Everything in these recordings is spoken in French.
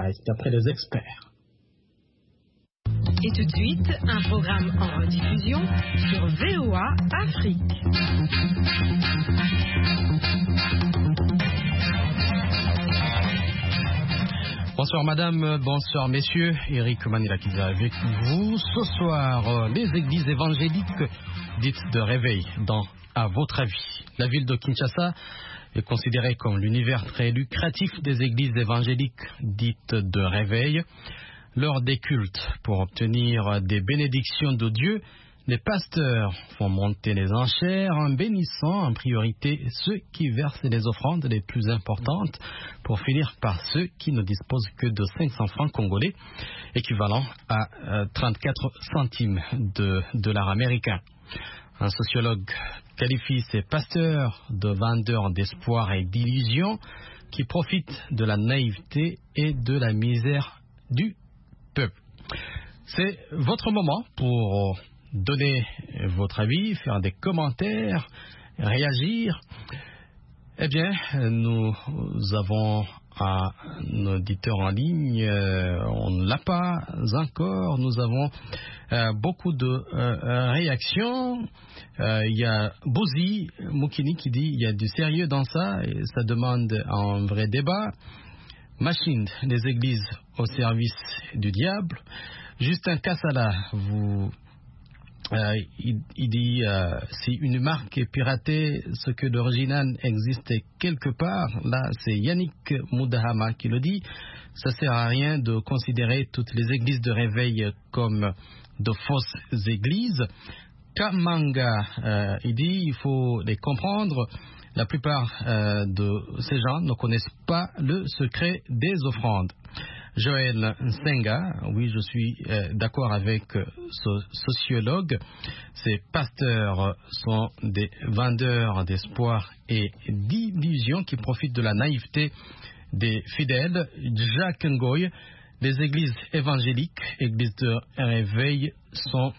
Paradise, d'après les experts. Et tout de suite, un programme en rediffusion sur VOA Afrique. Bonsoir madame, bonsoir messieurs, Eric Manilakiza avec vous. Ce soir, les églises évangéliques dites de réveil, à votre avis, la ville de Kinshasa est considérée comme l'univers très lucratif des églises évangéliques dites de réveil. Lors des cultes, pour obtenir des bénédictions de Dieu, les pasteurs font monter les enchères en bénissant en priorité ceux qui versent les offrandes les plus importantes pour finir par ceux qui ne disposent que de 500 francs congolais, équivalent à 34 centimes de dollars américains. Un sociologue qualifie ces pasteurs de vendeurs d'espoir et d'illusions qui profitent de la naïveté et de la misère du peuple. C'est votre moment pour donner votre avis, faire des commentaires, réagir. Eh bien, nous avons un auditeur en ligne, on ne l'a pas encore, nous avons beaucoup de réactions. Il y a Bozi Moukini qui dit il y a du sérieux dans ça et ça demande un vrai débat. Machine des églises au service du diable. Justin Kassala, il dit si une marque est piratée, ce que l'original existe quelque part, là c'est Yannick Moudahama qui le dit, ça sert à rien de considérer toutes les églises de réveil comme de fausses églises. Kamanga, il dit il faut les comprendre. La plupart de ces gens ne connaissent pas le secret des offrandes. Joël Nsenga, oui, je suis d'accord avec ce sociologue. Ces pasteurs sont des vendeurs d'espoir et d'illusions qui profitent de la naïveté des fidèles. Jacques Ngoy, les églises évangéliques, églises de réveil, sont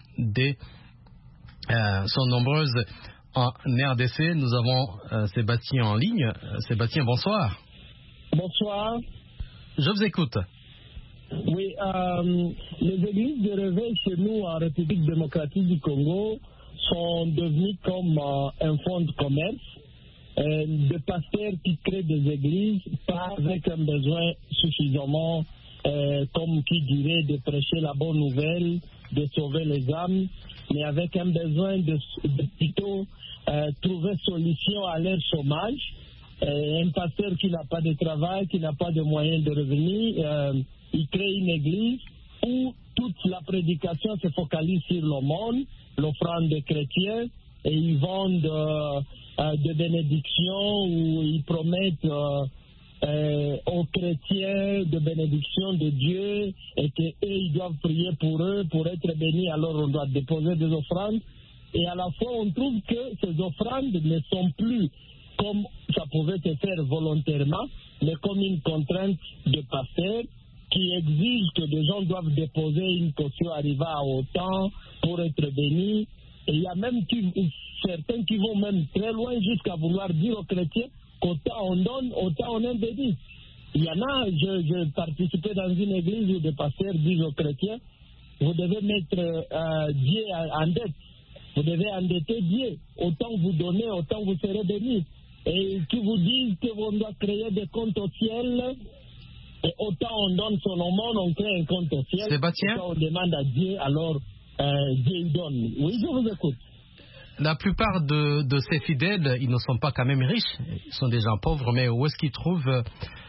nombreuses. En RDC, nous avons Sébastien en ligne. Sébastien, bonsoir. Bonsoir. Je vous écoute. Oui, les églises de réveil chez nous en République démocratique du Congo sont devenues comme un fonds de commerce. Des pasteurs qui créent des églises, pas avec un besoin suffisamment, comme qui dirait, de prêcher la bonne nouvelle, de sauver les âmes, mais avec un besoin de plutôt trouver solution à leur chômage. Un pasteur qui n'a pas de travail, qui n'a pas de moyens de revenir, il crée une église où toute la prédication se focalise sur le monde, l'offrande des chrétiens, et ils vendent des bénédictions où ils promettent aux chrétiens de bénédictions de Dieu et qu'eux, ils doivent prier pour eux, pour être bénis, alors on doit déposer des offrandes. Et à la fois, on trouve que ces offrandes ne sont plus comme ça pouvait se faire volontairement, mais comme une contrainte de pasteur qui exige que les gens doivent déposer une caution arrivant à autant pour être bénis. Et il y a même certains qui vont même très loin jusqu'à vouloir dire aux chrétiens qu'autant on donne, autant on est béni. Il y en a, je participais dans une église où des pasteurs disent aux chrétiens, vous devez mettre Dieu en dette, vous devez endetter Dieu, autant vous donnez, autant vous serez bénis. Et qui vous disent qu'on doit créer des comptes au ciel, et autant on donne son aumône, on crée un compte au ciel, Sébastien, autant on demande à Dieu, alors Dieu il donne. Oui, je vous écoute. La plupart de ces fidèles, ils ne sont pas quand même riches, ils sont des gens pauvres, mais où est-ce qu'ils trouvent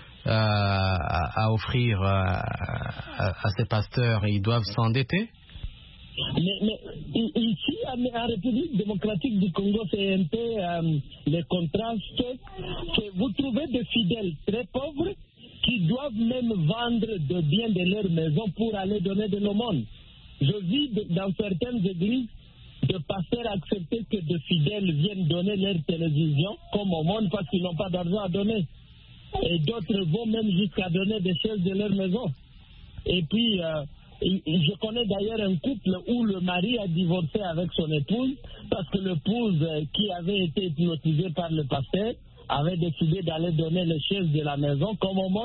à offrir à ces pasteurs? Ils doivent s'endetter? Mais ici, en République démocratique du Congo, c'est un peu le contraste que vous trouvez des fidèles très pauvres qui doivent même vendre de biens de leur maison pour aller donner de l'aumône. Je vis dans certaines églises de pasteurs accepter que des fidèles viennent donner leur télévision comme aumône parce qu'ils n'ont pas d'argent à donner. Et d'autres vont même jusqu'à donner des choses de leur maison. Et puis, je connais d'ailleurs un couple où le mari a divorcé avec son épouse parce que l'épouse qui avait été hypnotisée par le pasteur avait décidé d'aller donner les choses de la maison comme aumône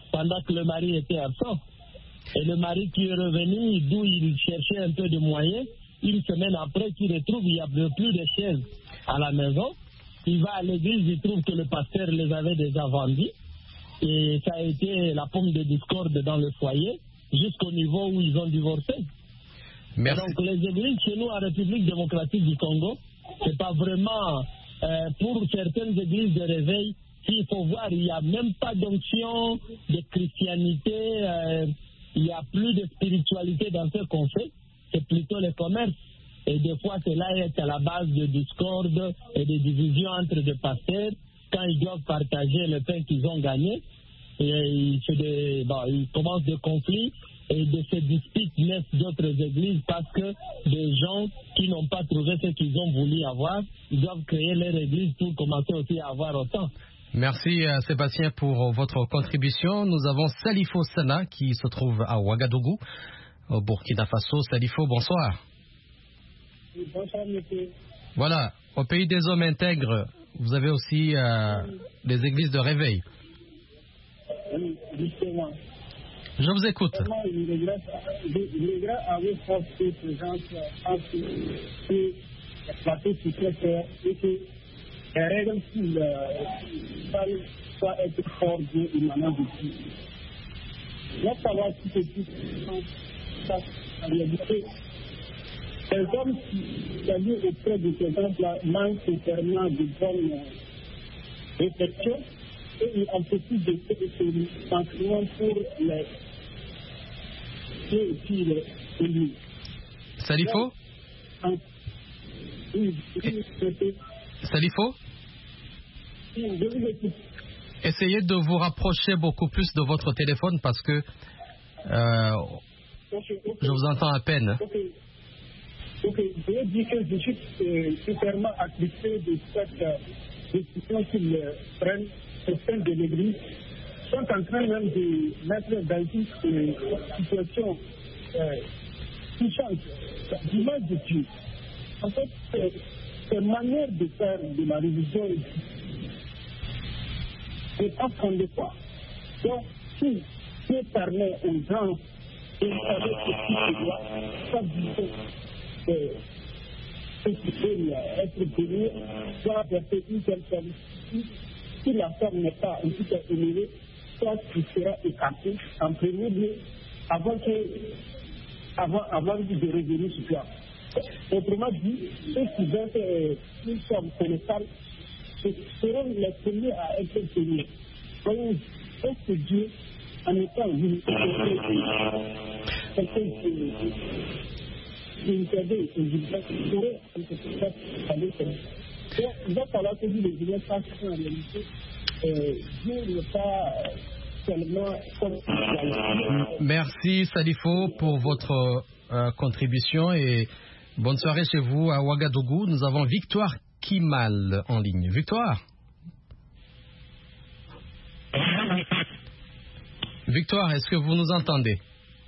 pendant que le mari était absent. Et le mari qui est revenu, d'où il cherchait un peu de moyens, une semaine après, qu'il retrouve, il n'y a plus de chaises à la maison. Il va à l'église, il trouve que le pasteur les avait déjà vendus. Et ça a été la pomme de discorde dans le foyer, jusqu'au niveau où ils ont divorcé. Merci. Donc les églises chez nous en République démocratique du Congo, c'est pas vraiment pour certaines églises de réveil. Il faut voir, il n'y a même pas d'onction, de christianité, il n'y a plus de spiritualité dans ce qu'on fait, c'est plutôt le commerce. Et des fois, cela est à la base de discorde et de divisions entre des pasteurs quand ils doivent partager le pain qu'ils ont gagné. Et il commence des conflits et de ces disputes naissent d'autres églises parce que des gens qui n'ont pas trouvé ce qu'ils ont voulu avoir, ils doivent créer leur église pour commencer aussi à avoir autant. Merci Sébastien pour votre contribution. Nous avons Salifo Sana qui se trouve à Ouagadougou, au Burkina Faso. Salifo, bonsoir. Bonsoir, monsieur. Voilà, au pays des hommes intègres, vous avez aussi des églises de réveil. Oui, justement. Je vous écoute. Vraiment, je regrette avec force que ces gens pensent que le plateau sur cette terre et que les règles doivent être forgées émanant de qui. Il va falloir que ce qui en réalité. Les hommes qui allaient auprès de ces gens-là manquent totalement de bonnes réflexions et ils ont petit de ce sentiment pour les et puis les élus. Salifo? Oui, Salifo? je vous écoute. Essayez de vous rapprocher beaucoup plus de votre téléphone parce que je vous entends à peine. Ok, je veux dire que je suis totalement attristé de cette décision qu'ils prennent au sein de l'Église. Ils sont en train même de mettre dans une situation qui change l'image de Dieu. En fait, cette manière de faire de la religion n'est pas fondée quoi. Donc, si Dieu permet aux gens de savoir ce qu'ils doivent, pas du tout. Ceux qui veulent être bénis doivent verser une telle somme. Si la somme n'est pas un petit peu élevée, soit tu seras écarté en premier lieu avant de revenir sur toi. Autrement dit, ceux qui veulent une somme colossale seront les premiers à être bénis. Donc, est-ce que Dieu, en étant venu, il va falloir que les gens sachent qu'en réalité, Dieu n'est pas seulement comme. Merci Salifo pour votre contribution et bonne soirée chez vous à Ouagadougou. Nous avons Victoire Kimal en ligne. Victoire? Victoire, est-ce que vous nous entendez?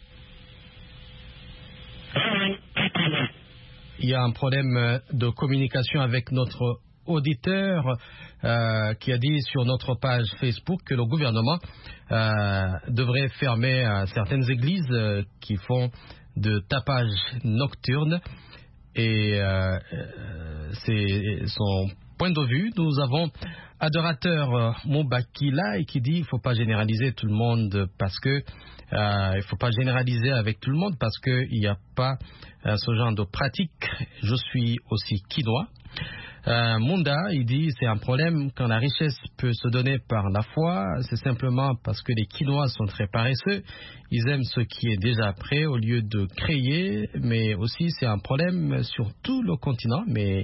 Il y a un problème de communication avec notre auditeur qui a dit sur notre page Facebook que le gouvernement devrait fermer certaines églises qui font de tapage nocturne et c'est son point de vue. Nous avons adorateur Moubakila et qui dit il ne faut pas généraliser tout le monde parce que il faut pas généraliser avec tout le monde parce qu'il n'y a pas ce genre de pratique. Je suis aussi quinois. Munda, il dit c'est un problème quand la richesse peut se donner par la foi, c'est simplement parce que les Quinois sont très paresseux, ils aiment ce qui est déjà prêt au lieu de créer, mais aussi c'est un problème sur tout le continent, mais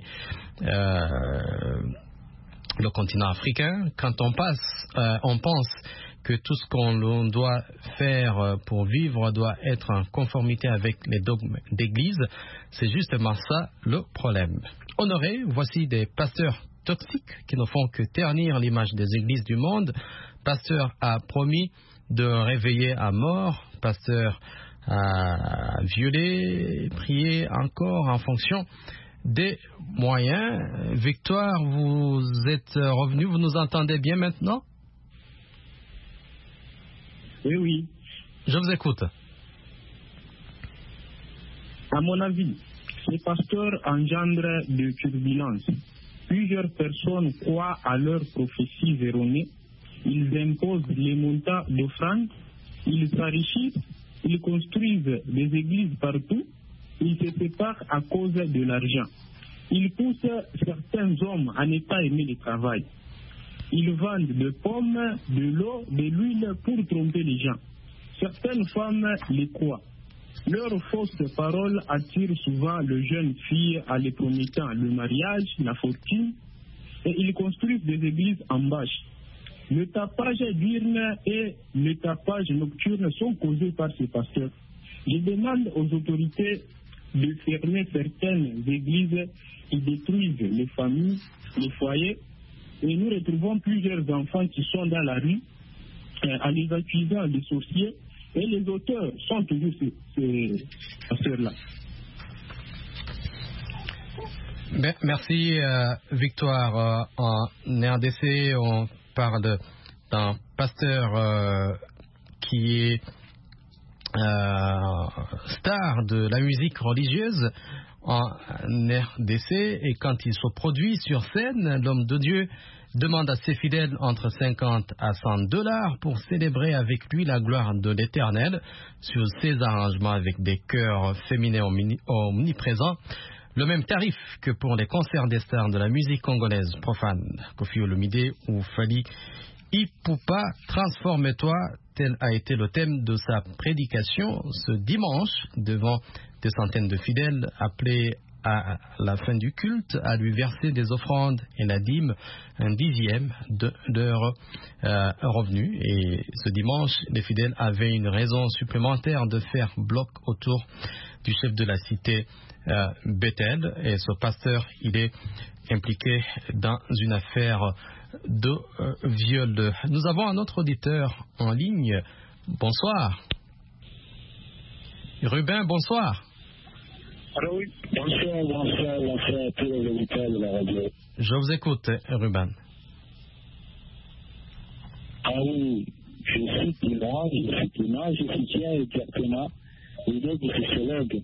le continent africain, quand on pense que tout ce qu'on doit faire pour vivre doit être en conformité avec les dogmes d'église, c'est justement ça le problème. Honoré, voici des pasteurs toxiques qui ne font que ternir l'image des églises du monde. Pasteur a promis de réveiller à mort. Pasteur a violé, prié encore en fonction des moyens. Victoire, vous êtes revenu, vous nous entendez bien maintenant? Oui, oui. Je vous écoute. À mon avis, ces pasteurs engendrent de turbulences. Plusieurs personnes croient à leurs prophéties erronées. Ils imposent les montants d'offrandes. Ils s'enrichissent. Ils construisent des églises partout. Ils se séparent à cause de l'argent. Ils poussent certains hommes à ne pas aimer le travail. Ils vendent des pommes, de l'eau, de l'huile pour tromper les gens. Certaines femmes les croient. Leurs fausses paroles attirent souvent les jeunes filles en les promettant le mariage, la fortune, et ils construisent des églises en bâche. Le tapage diurne et le tapage nocturne sont causés par ces pasteurs. Je demande aux autorités de fermer certaines églises qui détruisent les familles, les foyers, et nous retrouvons plusieurs enfants qui sont dans la rue en les accusant de sorciers, et les auteurs sont toujours ces pasteurs-là. Merci Victoire. En RDC, on parle d'un pasteur qui est star de la musique religieuse en RDC, et quand il se produit sur scène, l'homme de Dieu demande à ses fidèles entre 50 à 100 $ pour célébrer avec lui la gloire de l'Éternel sur ses arrangements avec des chœurs féminins omniprésents. Le même tarif que pour les concerts des stars de la musique congolaise profane. Koffi Olomide ou Fally Ipupa, transforme-toi, tel a été le thème de sa prédication ce dimanche devant des centaines de fidèles appelés à la fin du culte à lui verser des offrandes et la dîme, un dixième de leur revenu. Et ce dimanche, les fidèles avaient une raison supplémentaire de faire bloc autour du chef de la cité Bethel. Et ce pasteur, il est impliqué dans une affaire de viol. Nous avons un autre auditeur en ligne. Bonsoir. Ruben, bonsoir. Alors oui, bonsoir à tous les auditeurs de la radio. Je vous écoute, Ruben. Ah oui, je suis témoin, je soutiens exactement l'idée du sociologue.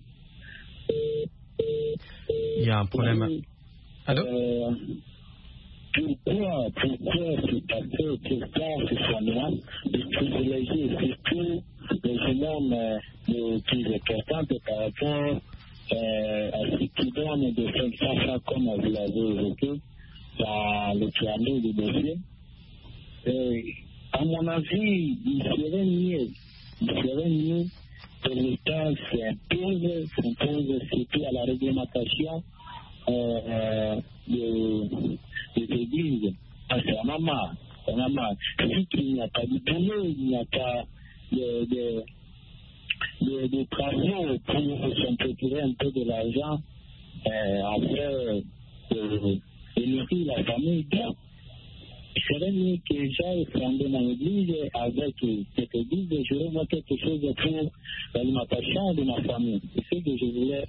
Il y a un problème. Allô? Pourquoi ce pasteur ce soignant de privilégier surtout les hommes les plus importants par rapport à ce qui donne de 500 comme vous l'avez évoqué dans le travail du dossier? À mon avis, il serait mieux que l'État s'impose surtout à la réglementation des églises. Parce qu'on a marre. Si il n'y a pas de boulot, il n'y a pas de travaux pour s'en procurer un peu de l'argent après de nourrir la famille. Donc, il serait mieux que j'aille fonder dans l'église avec cette église et je vais voir quelque chose pour l'alimentation de ma famille. C'est ce que je voulais.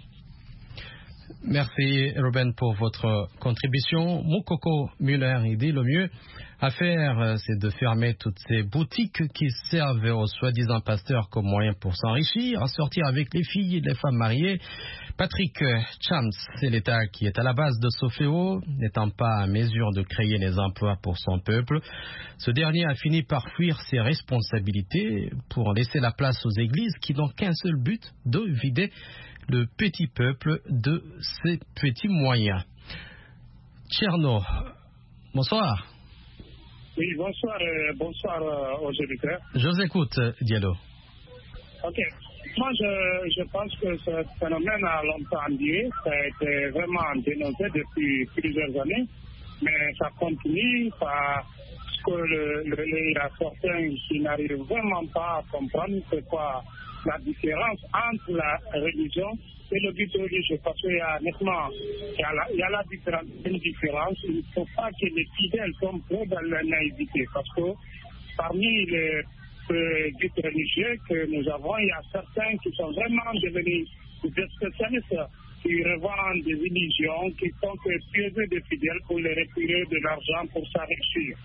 Merci Ruben pour votre contribution. Moukoko Muller, il dit le mieux à faire, c'est de fermer toutes ces boutiques qui servent aux soi-disant pasteurs comme moyen pour s'enrichir, à sortir avec les filles et les femmes mariées. Patrick Chams, c'est l'État qui est à la base de ce fléau, n'étant pas à mesure de créer les emplois pour son peuple. Ce dernier a fini par fuir ses responsabilités pour laisser la place aux églises qui n'ont qu'un seul but, de vider le petit peuple de ses petits moyens. Tcherno, bonsoir. Oui, bonsoir aux auditeurs. Je vous écoute, Diallo. Ok. Moi, je pense que ce phénomène a longtemps duré. Ça a été vraiment dénoncé depuis plusieurs années. Mais ça continue parce que il y a certains qui n'arrivent vraiment pas à comprendre c'est quoi la différence entre la religion et le but religieux. Parce qu'il y a nettement, il y a une différence. Il ne faut pas que les fidèles tombent trop dans la naïveté. Parce que parmi les guides religieux que nous avons, il y a certains qui sont vraiment devenus des spécialistes qui revendent des illusions, qui font que piéger des fidèles pour les retirer de l'argent pour s'enrichir.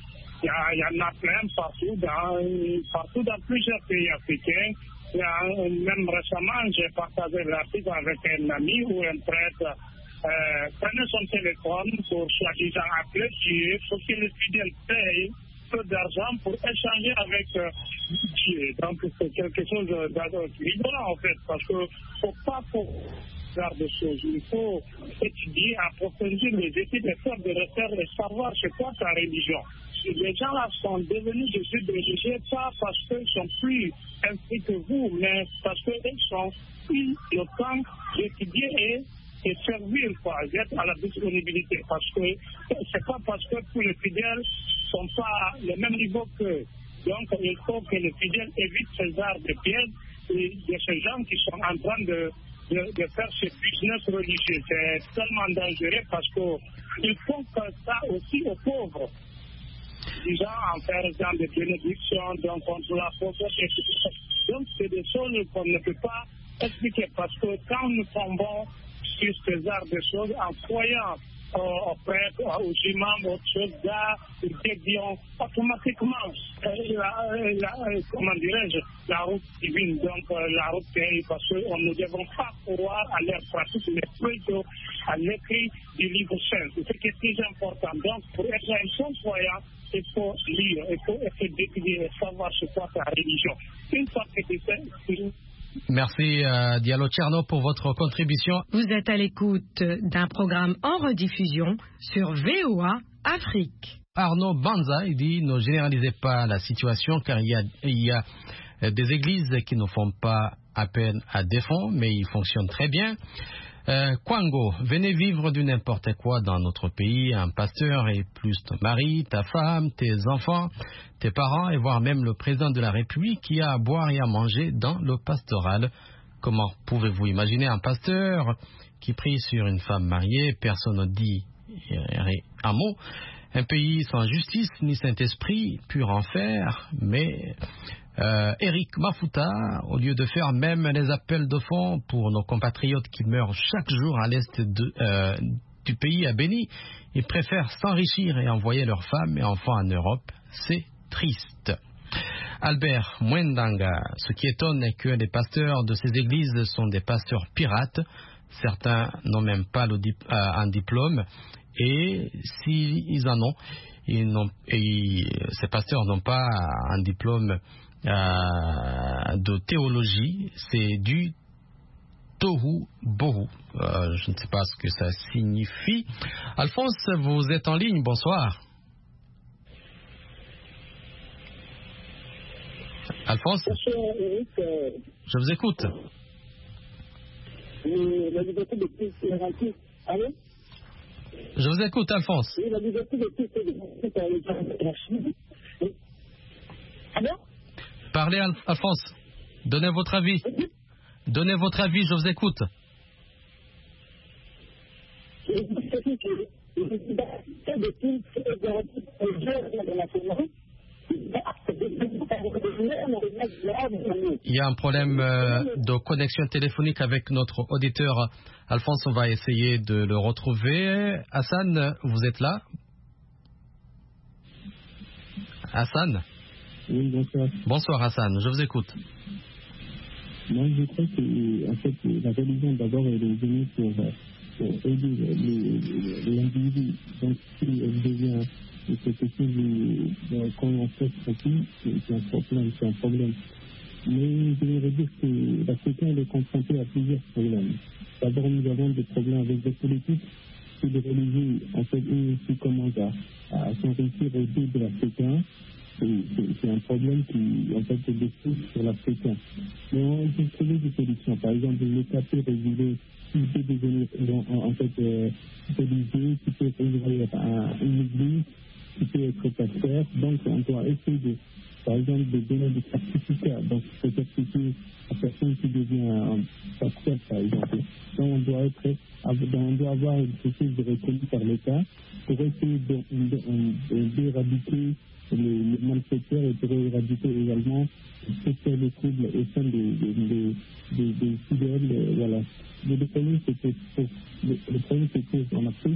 Il y en a plein partout dans plusieurs pays africains. Même récemment, j'ai partagé l'article avec un ami où un prêtre prenait son téléphone pour soi-disant appeler Dieu pour que le fidèle paye peu d'argent pour échanger avec Dieu. Donc c'est quelque chose d'ignorant en fait, parce qu'il ne faut pas faire des choses. Il faut étudier, approfondir les études et faire des recherches et savoir c'est quoi ta religion. Les gens là sont devenus des guides religieux pas parce qu'ils sont plus instruits que vous, mais parce qu'ils sont plus le temps d'étudier et servir, quoi, d'être à la disponibilité. Parce que c'est pas parce que tous les fidèles ne sont pas le même niveau qu'eux. Donc il faut que les fidèles évitent ces arts de pièges et de ces gens qui sont en train de faire ce business religieux. C'est tellement dangereux parce qu'il faut que ça aussi aux pauvres. Disons, en faisant des bénédictions, donc contre la pauvreté, etc. Donc, c'est des choses qu'on ne peut pas expliquer parce que quand nous tombons sur ces arts de choses, en croyant aux prêtres, aux imams, aux soldats, aux déviants, automatiquement, comment dirais-je, la route divine, donc la route pays, parce qu'on ne devons pas croire à leur pratique, mais plutôt à l'écrit du livre saint. C'est ce qui est plus important. Donc, pour être un bon croyant, il faut lire, il faut essayer d'étudier et savoir c'est quoi ta religion. Une fois que tu sais, merci Diallo Tcherno pour votre contribution. Vous êtes à l'écoute d'un programme en rediffusion sur VOA Afrique. Arnaud Banza, il dit ne généralisez pas la situation car il y a des églises qui ne font pas appel à des fonds mais ils fonctionnent très bien. Kwango, venez vivre du n'importe quoi dans notre pays. Un pasteur et plus ton mari, ta femme, tes enfants, tes parents et voire même le président de la République qui a à boire et à manger dans le pastoral. Comment pouvez-vous imaginer un pasteur qui prie sur une femme mariée, personne ne dit un mot, un pays sans justice ni Saint-Esprit, pur enfer, mais Eric Mafuta, au lieu de faire même les appels de fonds pour nos compatriotes qui meurent chaque jour à l'est du pays à Béni, ils préfèrent s'enrichir et envoyer leurs femmes et enfants en Europe. C'est triste. Albert Mwendanga, ce qui étonne est que les pasteurs de ces églises sont des pasteurs pirates. Certains n'ont même pas un diplôme et s'ils en ont, ces pasteurs n'ont pas un diplôme de théologie, c'est du tohu bohu. Je ne sais pas ce que ça signifie. Alphonse, vous êtes en ligne, bonsoir. Alphonse, je vous écoute. La liberté de Christ est garantie. Allô? Je vous écoute, Alphonse. Oui, la liberté de Christ est garantie par la Chine. Allô? Parlez, Alphonse. Donnez votre avis. Donnez votre avis, je vous écoute. Il y a un problème de connexion téléphonique avec notre auditeur Alphonse. On va essayer de le retrouver. Hassan, vous êtes là? Hassan? Oui, bonsoir. Bonsoir Hassan, je vous écoute. Moi, je crois que en fait, la religion d'abord est venue pour aider l'individu. Donc, si elle devient quelque chose qu'on en fait profit, c'est un problème. Mais je voudrais dire que l'Africain est confronté à plusieurs problèmes. D'abord, nous avons des problèmes avec les politiques et les religieux. En fait, eux aussi commencent à s'enrichir au dos de l'Africain. C'est un problème qui, en fait, est détruit sur l'Africain. Mais on peut trouver des solutions. Par exemple, l'État peut réguler, il peut devenir, en fait, religieux, qui peut ouvrir une église, qui peut être pasteur. Donc, on doit essayer par exemple, de donner des certificats. Donc, ce certificat à personne qui devient pasteur, par exemple. Donc, on doit avoir quelque chose de reconnu par l'État pour essayer d'éradiquer les malfaiteurs et pour éradiquer également les troubles au sein des fidèles. Voilà. Le problème, c'est que en Afrique,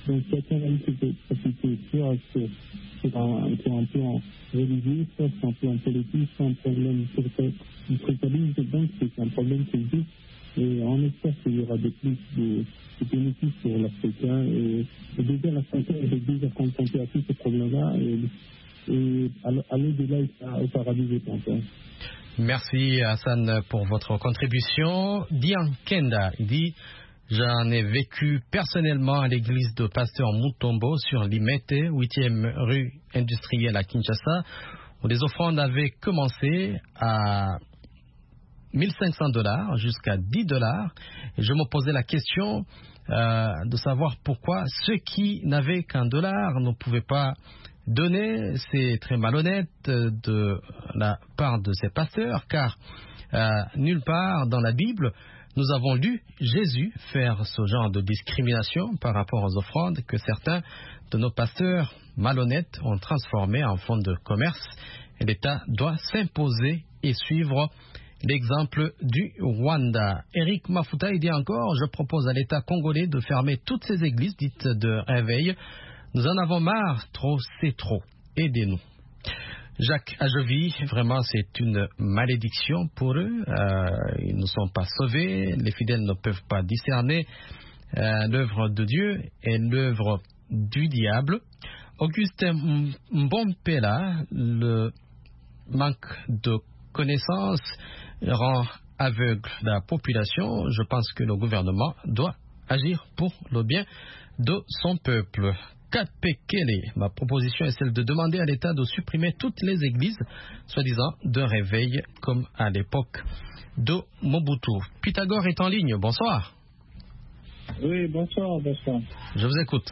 Donc chacun a une capacité soit sur un plan religieux, soit sur un plan politique, soit un problème du tribalisme. Donc c'est un problème qui existe et on espère qu'il y aura de plus de bénéfices pour l'Africain. Et déjà l'Africain est déjà confronté à tous ces problèmes-là et aller de là au paradis, je pense. Merci Hassan pour votre contribution. Dian Kenda, il dit: j'en ai vécu personnellement à l'église de Pasteur Mutombo sur Limete, 8e rue industrielle à Kinshasa, où les offrandes avaient commencé à $1 500 jusqu'à $10. Et je me posais la question de savoir pourquoi ceux qui n'avaient qu'un dollar ne pouvaient pas donner. C'est très malhonnête de la part de ces pasteurs, car nulle part dans la Bible nous avons lu Jésus faire ce genre de discrimination par rapport aux offrandes que certains de nos pasteurs malhonnêtes ont transformé en fonds de commerce. Et l'État doit s'imposer et suivre l'exemple du Rwanda. Eric Mafuta, il dit encore: je propose à l'État congolais de fermer toutes ces églises dites de réveil. Nous en avons marre, trop c'est trop. Aidez-nous. Jacques Ajovi, vraiment c'est une malédiction pour eux. Ils ne sont pas sauvés. Les fidèles ne peuvent pas discerner l'œuvre de Dieu et l'œuvre du diable. Augustin Mbompela, le manque de connaissances rend aveugle la population. Je pense que le gouvernement doit agir pour le bien de son peuple. Kapekele, ma proposition est celle de demander à l'État de supprimer toutes les églises, soi-disant de réveil, comme à l'époque de Mobutu. Pythagore est en ligne, bonsoir. Oui, bonsoir. Je vous écoute.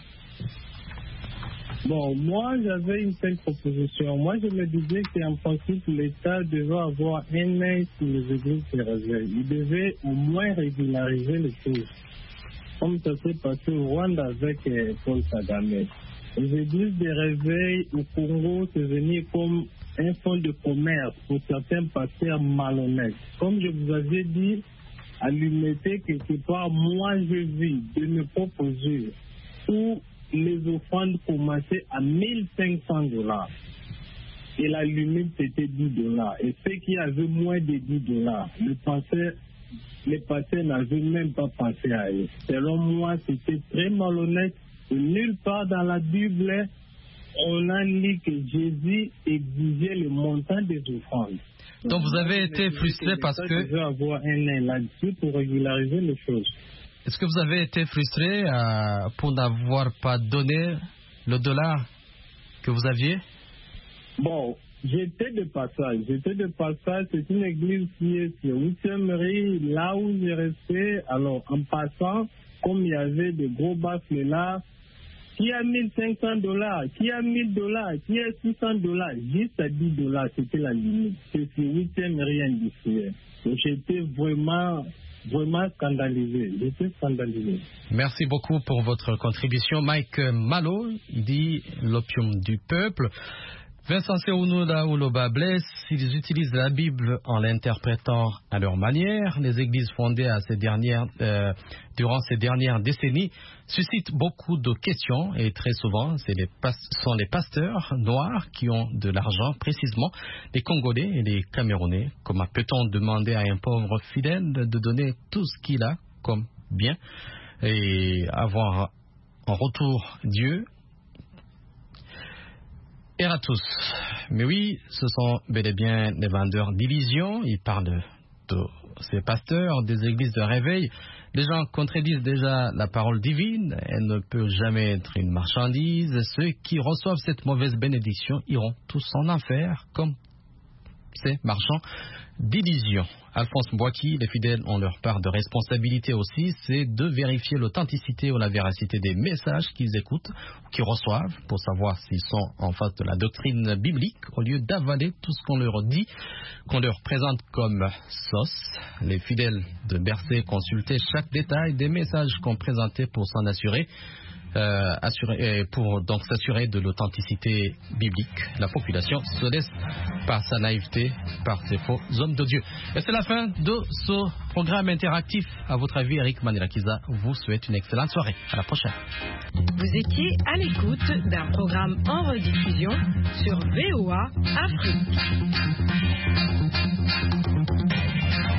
Bon, moi, j'avais une telle proposition. Moi, je me disais qu'en principe, l'État devait avoir un œil sur les églises de réveil. Il devait au moins régulariser les choses, comme ça s'est passé au Rwanda avec Paul Kagame. Les églises de réveil au Congo, c'est venu comme un fonds de commerce pour certains pasteurs malhonnêtes. Comme je vous avais dit, à l'humilité, quelque part, moi, je vis de mes propres yeux où les offrandes commençaient à $1 500. Et la limite, c'était $10. Et ceux qui avaient moins de $10, les pasteurs n'avaient même pas pensé à eux. Selon moi, c'était très malhonnête. Et nulle part dans la Bible, on a dit que Jésus exigeait le montant des offrandes. Donc vous avez été frustré parce que... Je veux avoir un œil là-dessus pour régulariser les choses. Est-ce que vous avez été frustré pour n'avoir pas donné le dollar que vous aviez? Bon, j'étais de passage. C'est une église qui est sur 8e rue, là où j'ai resté. Alors, en passant, comme il y avait de gros baffles là, qui a $1 500, qui a $1000, qui a $600, juste à $10, c'était la limite. C'est sur 8e rue industrielle. Donc, j'étais vraiment scandalisé. Merci beaucoup pour votre contribution. Mike Malo, il dit l'opium du peuple. Vincent Seounoula Ouloba blesse, ils utilisent la Bible en l'interprétant à leur manière. Les églises fondées durant ces dernières décennies suscitent beaucoup de questions et très souvent, sont les pasteurs noirs qui ont de l'argent, précisément les Congolais et les Camerounais. Comment peut-on demander à un pauvre fidèle de donner tout ce qu'il a comme bien et avoir en retour Dieu et à tous. Mais oui, ce sont bel et bien des vendeurs d'illusions. Ils parlent de ces pasteurs des églises de réveil. Les gens contredisent déjà la parole divine. Elle ne peut jamais être une marchandise. Ceux qui reçoivent cette mauvaise bénédiction iront tous en enfer, comme ces marchands d'illusions. Alphonse Boaki, les fidèles ont leur part de responsabilité aussi, c'est de vérifier l'authenticité ou la véracité des messages qu'ils écoutent ou qu'ils reçoivent pour savoir s'ils sont en face de la doctrine biblique au lieu d'avaler tout ce qu'on leur dit, qu'on leur présente comme sauce. Les fidèles de Bercé consultaient chaque détail des messages qu'on présentait pour s'en assurer pour donc s'assurer de l'authenticité biblique. La population se laisse par sa naïveté, par ses faux hommes de Dieu. Et c'est la fin de ce programme interactif. À votre avis, Eric Manilakiza vous souhaite une excellente soirée. À la prochaine. Vous étiez à l'écoute d'un programme en rediffusion sur VOA Afrique.